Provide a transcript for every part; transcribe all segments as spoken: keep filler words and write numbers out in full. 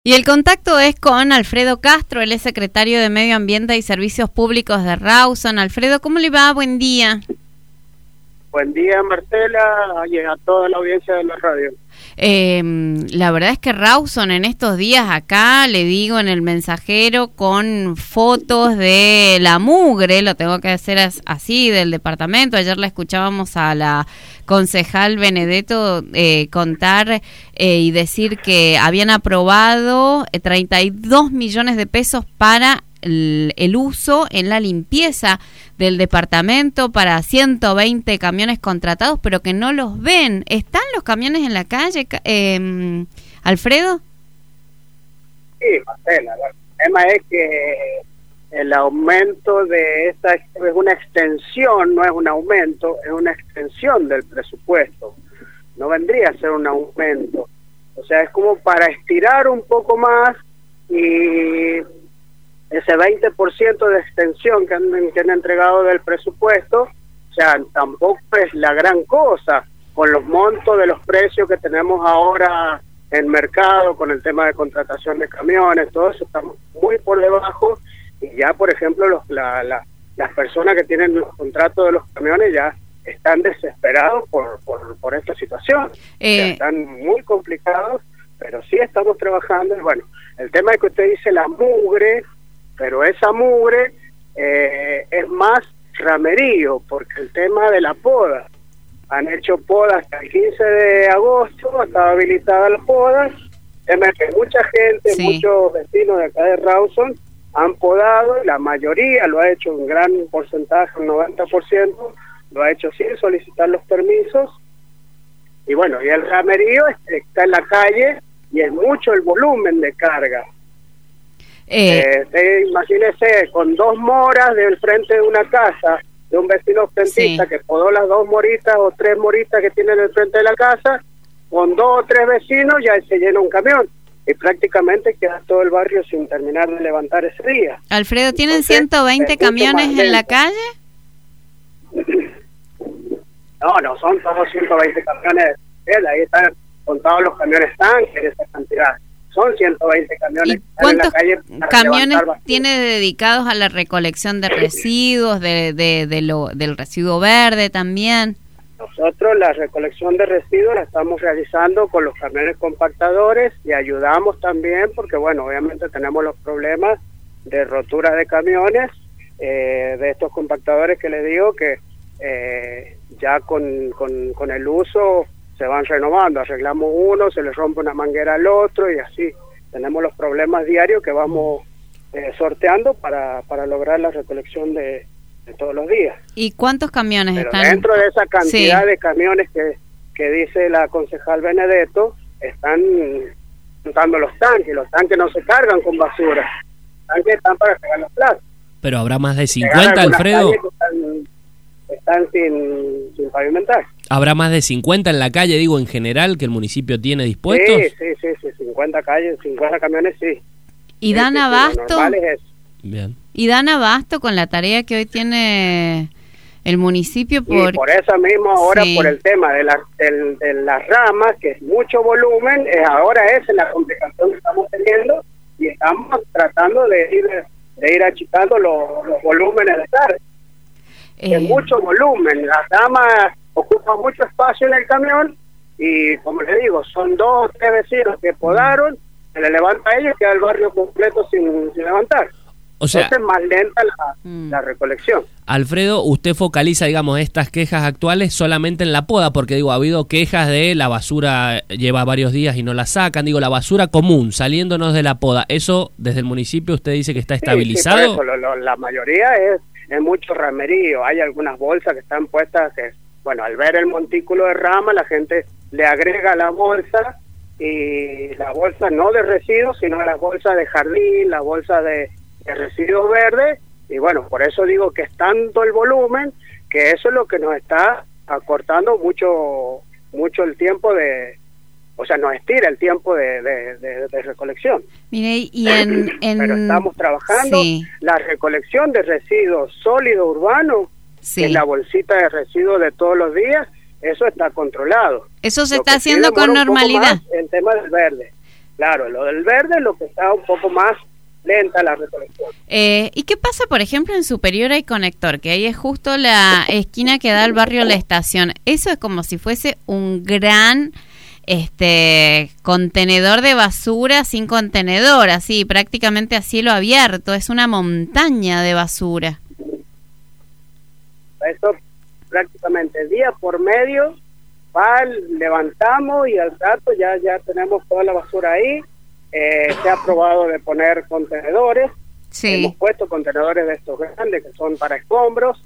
Y el contacto es con Alfredo Castro, él es secretario de Medio Ambiente y Servicios Públicos de Rawson. Alfredo, ¿cómo le va? Buen día. Buen día, Marcela, y a toda la audiencia de la radio. Eh, la verdad es que Rawson en estos días acá, le digo en el mensajero, con fotos de la mugre, lo tengo que hacer así, del departamento. Ayer la escuchábamos a la concejal Benedetto eh, contar eh, y decir que habían aprobado treinta y dos millones de pesos para el, el uso en la limpieza del departamento para ciento veinte camiones contratados, pero que no los ven. ¿Están los camiones en la calle, eh, Alfredo? Sí, Marcela, el tema es que el aumento de esta es una extensión, no es un aumento, es una extensión del presupuesto. No vendría a ser un aumento. O sea, es como para estirar un poco más y ese veinte por ciento de extensión que han, que han entregado del presupuesto, o sea, tampoco es la gran cosa con los montos de los precios que tenemos ahora en mercado, con el tema de contratación de camiones, todo eso está muy por debajo. Y ya, por ejemplo, los, la, la, las personas que tienen los contratos de los camiones ya están desesperados por, por, por esta situación. Eh... O sea, están muy complicados, pero sí estamos trabajando. Y bueno, el tema es que usted dice la mugre, pero esa mugre eh, es más ramerío, porque el tema de la poda, han hecho poda hasta el quince de agosto, estaba habilitada la poda, es que mucha gente, sí. muchos vecinos de acá de Rawson han podado, la mayoría lo ha hecho, un gran porcentaje, un noventa por ciento, lo ha hecho sin solicitar los permisos, y bueno, y el ramerío está en la calle, y es mucho el volumen de carga. Eh, eh, imagínese, con dos moras del frente de una casa de un vecino frentista, sí. que podó las dos moritas o tres moritas que tiene en el frente de la casa, con dos o tres vecinos ya se llena un camión y prácticamente queda todo el barrio sin terminar de levantar ese día. Alfredo, ¿tienen Entonces, ciento veinte camiones en la calle? No, no son todos ciento veinte camiones, ahí están contados los camiones tanques de esa cantidad. Son ciento veinte camiones. ¿Y cuántos en la calle camiones tiene dedicados a la recolección de residuos, de, de, de lo, del residuo verde también? Nosotros la recolección de residuos la estamos realizando con los camiones compactadores y ayudamos también porque, bueno, obviamente tenemos los problemas de rotura de camiones, eh, de estos compactadores que les digo que eh, ya con, con, con el uso se van renovando, arreglamos uno, se le rompe una manguera al otro y así tenemos los problemas diarios que vamos eh, sorteando para, para lograr la recolección de, de todos los días. ¿Y cuántos camiones Pero están? Dentro de esa cantidad sí. de camiones que, que dice la concejal Benedetto, están juntando los tanques, los tanques no se cargan con basura, los tanques están para pegar los plazos. Pero habrá más de cincuenta, Alfredo. Están, están sin, sin pavimentar. ¿Habrá más de cincuenta en la calle, digo, en general, que el municipio tiene dispuestos? Sí, sí, sí, sí, cincuenta calles, cincuenta camiones, sí. ¿Y dan sí, abasto? Sí, es Bien. ¿Y dan abasto con la tarea que hoy tiene el municipio? Por... Y por eso mismo ahora, sí. por el tema de, la, de, de las ramas, que es mucho volumen, es ahora es la complicación que estamos teniendo y estamos tratando de ir, de ir achicando los, los volúmenes de carga. Eh... Es mucho volumen, las ramas ocupa mucho espacio en el camión y, como les digo, son dos o tres vecinos que podaron, se le levanta a ellos y queda el barrio completo sin, sin levantar. O sea, entonces es más lenta la, mm. la recolección. Alfredo, usted focaliza, digamos, estas quejas actuales solamente en la poda, porque digo, ha habido quejas de la basura lleva varios días y no la sacan, digo, la basura común, saliéndonos de la poda, ¿eso desde el municipio usted dice que está estabilizado? Sí, sí, por eso, lo, lo, la mayoría es, es mucho ramerío, hay algunas bolsas que están puestas que... Bueno, al ver el montículo de rama, la gente le agrega la bolsa, y la bolsa no de residuos, sino la bolsa de jardín, la bolsa de, de residuos verdes, y bueno, por eso digo que es tanto el volumen, que eso es lo que nos está acortando mucho mucho el tiempo de... O sea, nos estira el tiempo de, de, de, de recolección. Mire, y en, en... Pero estamos trabajando sí. la recolección de residuos sólidos urbanos, sí. en la bolsita de residuos de todos los días, eso está controlado. Eso se Lo está haciendo con normalidad. El tema del verde. Claro, lo del verde es lo que está un poco más lenta la recolección. Eh, ¿Y qué pasa, por ejemplo, en Superior hay Conector, que ahí es justo la esquina que da al barrio La Estación? Eso es como si fuese un gran este contenedor de basura sin contenedor, así, prácticamente a cielo abierto, es una montaña de basura. Eso prácticamente día por medio, va, levantamos y al rato ya, ya tenemos toda la basura ahí. Eh, se ha probado de poner contenedores, sí. Hemos puesto contenedores de estos grandes que son para escombros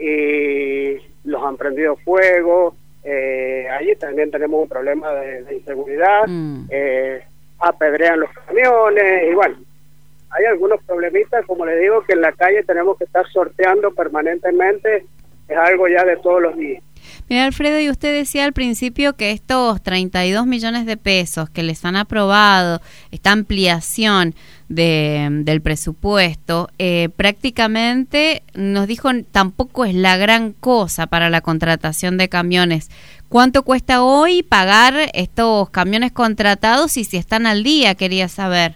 y los han prendido fuego. Eh, allí también tenemos un problema de, de inseguridad, mm. eh, apedrean los camiones y bueno, hay algunos problemitas, como les digo, que en la calle tenemos que estar sorteando permanentemente, es algo ya de todos los días. Mira, Alfredo, y usted decía al principio que estos treinta y dos millones de pesos que les han aprobado, esta ampliación de, del presupuesto, eh, prácticamente nos dijo tampoco es la gran cosa para la contratación de camiones. ¿Cuánto cuesta hoy pagar estos camiones contratados y si están al día? Quería saber.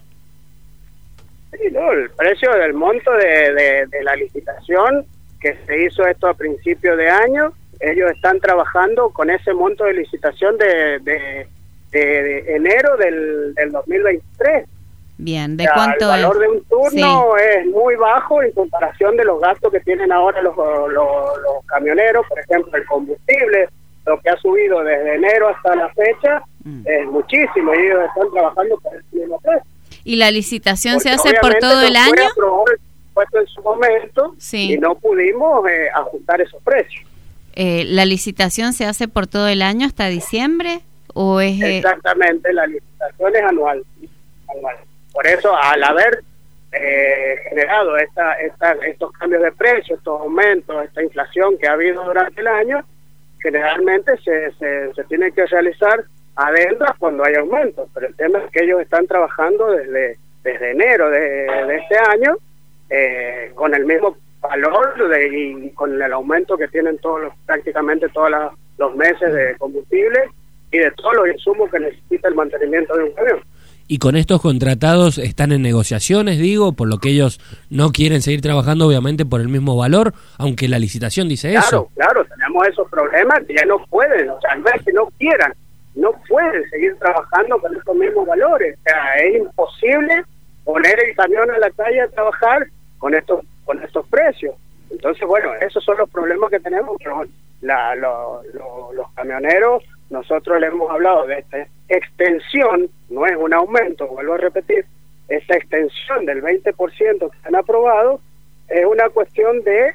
Sí, no, el precio del monto de, de, de la licitación que se hizo esto a principio de año, ellos están trabajando con ese monto de licitación de, de, de, de enero del, del dos mil veintitrés. Bien, ¿de o sea, cuánto el valor es? de un turno sí. es muy bajo en comparación de los gastos que tienen ahora los, los, los camioneros, por ejemplo, el combustible, lo que ha subido desde enero hasta la fecha, mm. es muchísimo, y ellos están trabajando por el mismo precio. ¿Y la licitación Porque se hace por todo el año? Puesto en su momento sí. y no pudimos eh, ajustar esos precios. Eh, ¿La licitación se hace por todo el año hasta diciembre? o es eh... Exactamente, la licitación es anual, anual. Por eso, al haber eh, generado esta, esta, estos cambios de precios, estos aumentos, esta inflación que ha habido durante el año, generalmente se, se, se tiene que realizar adendas cuando hay aumentos, pero el tema es que ellos están trabajando desde, desde enero de, de este año, Eh, con el mismo valor de, y con el aumento que tienen todos los, prácticamente todos la, los meses de combustible y de todos los insumos que necesita el mantenimiento de un camión. ¿Y con estos contratados están en negociaciones, digo, por lo que ellos no quieren seguir trabajando obviamente por el mismo valor, aunque la licitación dice claro, eso? Claro, claro, tenemos esos problemas que ya no pueden, o sea, al vez que no quieran, no pueden seguir trabajando con esos mismos valores, o sea, es imposible poner el camión a la calle a trabajar con estos con estos precios. Entonces, bueno, esos son los problemas que tenemos. La, lo, lo, los camioneros, nosotros le hemos hablado de esta extensión, no es un aumento, vuelvo a repetir, esta extensión del veinte por ciento que han aprobado es una cuestión de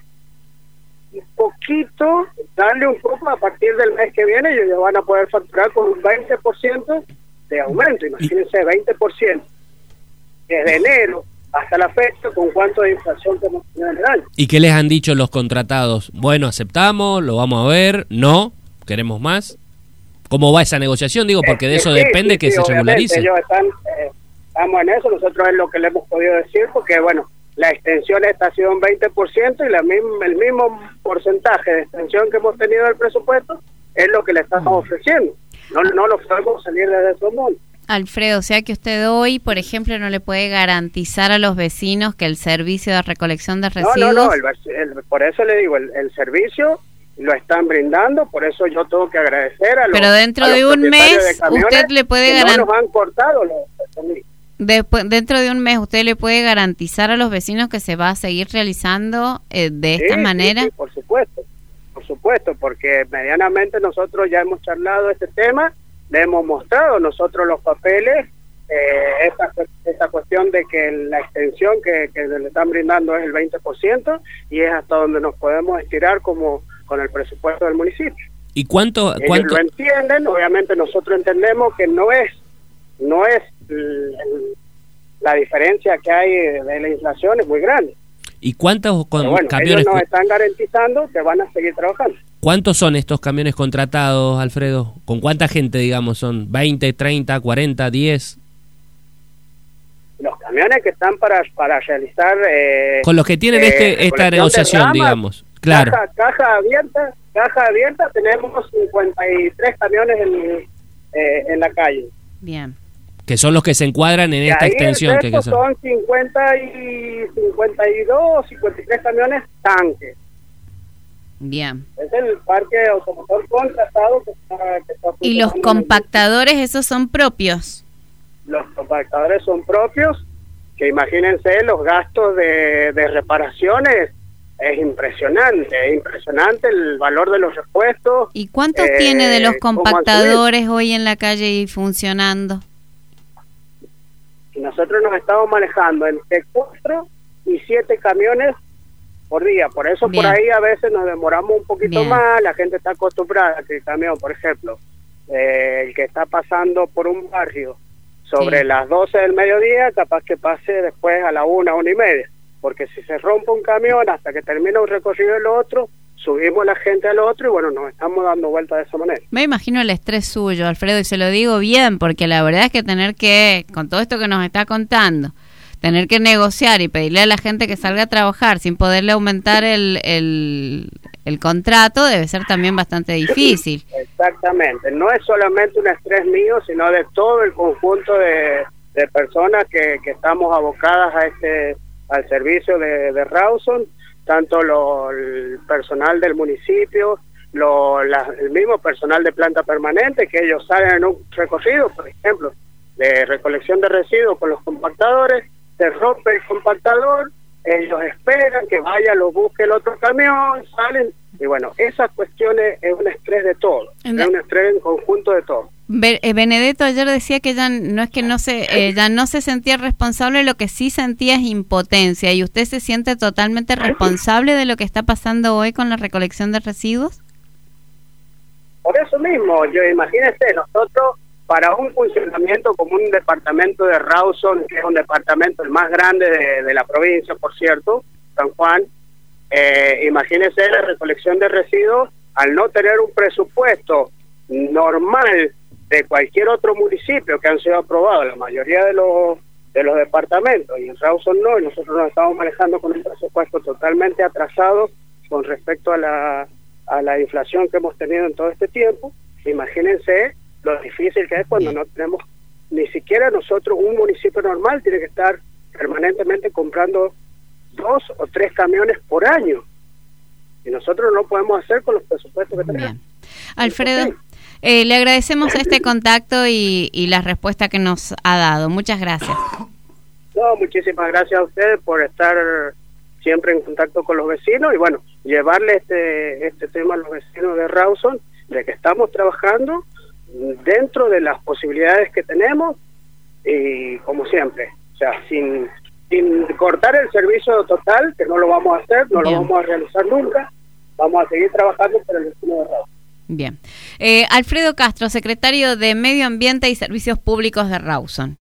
un poquito, darle un poco a partir del mes que viene, ellos ya van a poder facturar con un veinte por ciento de aumento. Imagínense, veinte por ciento desde enero hasta la fecha, con cuánto de inflación que hemos tenido en el año. ¿Y qué les han dicho los contratados? Bueno, aceptamos, lo vamos a ver, no, queremos más. ¿Cómo va esa negociación? Digo, porque de eso sí, depende sí, que sí, se regularice. Ellos están, eh, estamos en eso, nosotros es lo que le hemos podido decir, porque bueno, la extensión esta ha sido un veinte por ciento y la misma, el mismo porcentaje de extensión que hemos tenido del presupuesto es lo que le estamos ofreciendo. No, no lo podemos salir desde ese mundo. Alfredo, o sea que usted hoy, por ejemplo, no le puede garantizar a los vecinos que el servicio de recolección de residuos... No, no, no, el, el, por eso le digo, el, el servicio lo están brindando, por eso yo tengo que agradecer a los Pero dentro de un mes, de usted le puede garantizar... No nos han cortado los... Después, dentro de un mes, ¿usted le puede garantizar a los vecinos que se va a seguir realizando eh, de esta sí, manera? Sí, sí, por supuesto, por supuesto, porque medianamente nosotros ya hemos charlado este tema, le hemos mostrado nosotros los papeles, eh, esta, esta cuestión de que la extensión que, que le están brindando es el veinte por ciento y es hasta donde nos podemos estirar como con el presupuesto del municipio. ¿Y cuánto? Ellos cuánto? lo entienden, obviamente nosotros entendemos que no es no es el, el, la diferencia que hay de la inflación es muy grande. ¿Y cuántos con bueno, camiones? Ellos nos están garantizando que van a seguir trabajando. ¿Cuántos son estos camiones contratados, Alfredo? ¿Con cuánta gente, digamos, son? ¿veinte, treinta, cuarenta, diez? Los camiones que están para para realizar... Eh, con los que tienen eh, este esta negociación, ramas, digamos. Claro. Caja, caja abierta, caja abierta, tenemos cincuenta y tres camiones en, eh, en la calle. Bien. Que son los que se encuadran en Y esta ahí extensión. el que, resto que son. son cincuenta y cincuenta y dos, cincuenta y tres camiones tanques. Bien. Es el parque automotor contratado que está, que está ¿Y los funcionando en el- compactadores, esos son propios? Los compactadores son propios, que imagínense los gastos de, de reparaciones, es impresionante, es impresionante el valor de los repuestos. ¿Y cuántos eh, tiene de los cómo han subido. compactadores hoy en la calle y funcionando? Y nosotros nos estamos manejando entre cuatro y siete camiones por día, por eso Bien. por ahí a veces nos demoramos un poquito Bien. más, la gente está acostumbrada a que el camión, por ejemplo, eh, el que está pasando por un barrio sobre Sí. las doce del mediodía, capaz que pase después a la una, una y media, porque si se rompe un camión hasta que termina un recorrido del otro, subimos la gente al otro y bueno, nos estamos dando vuelta de esa manera. Me imagino el estrés suyo, Alfredo, y se lo digo bien, porque la verdad es que tener que, con todo esto que nos está contando, tener que negociar y pedirle a la gente que salga a trabajar sin poderle aumentar el, el, el contrato debe ser también bastante difícil. Exactamente, no es solamente un estrés mío, sino de todo el conjunto de, de personas que, que estamos abocadas a este al servicio de, de Rawson, tanto lo, el personal del municipio, lo, la, el mismo personal de planta permanente, que ellos salen en un recorrido, por ejemplo, de recolección de residuos con los compactadores, se rompe el compactador, ellos esperan que vaya, lo busque el otro camión, salen, y bueno, esas cuestiones es un estrés de todo, es un estrés en conjunto de todo. Be- eh, Benedetto ayer decía que ya no es que no se eh, ya no se sentía responsable, lo que sí sentía es impotencia. ¿Y usted se siente totalmente responsable de lo que está pasando hoy con la recolección de residuos? Por eso mismo, yo imagínese, nosotros para un funcionamiento como un departamento de Rawson, que es un departamento el más grande de, de la provincia, por cierto, San Juan, eh, imagínese la recolección de residuos, al no tener un presupuesto normal de cualquier otro municipio que han sido aprobados, la mayoría de los de los departamentos, y en Rawson no, y nosotros nos estamos manejando con un presupuesto totalmente atrasado con respecto a la, a la inflación que hemos tenido en todo este tiempo. Imagínense lo difícil que es cuando no tenemos, ni siquiera nosotros, un municipio normal tiene que estar permanentemente comprando dos o tres camiones por año, y nosotros no lo podemos hacer con los presupuestos que tenemos. Bien. Alfredo, eh, le agradecemos este contacto y, y la respuesta que nos ha dado. Muchas gracias. No, muchísimas gracias a ustedes por estar siempre en contacto con los vecinos y bueno, llevarle este este tema a los vecinos de Rawson, de que estamos trabajando dentro de las posibilidades que tenemos y como siempre, o sea, sin, sin cortar el servicio total, que no lo vamos a hacer, no Bien. lo vamos a realizar nunca, vamos a seguir trabajando para el vecino de Rawson. Bien. Eh, Alfredo Castro, secretario de Medio Ambiente y Servicios Públicos de Rawson.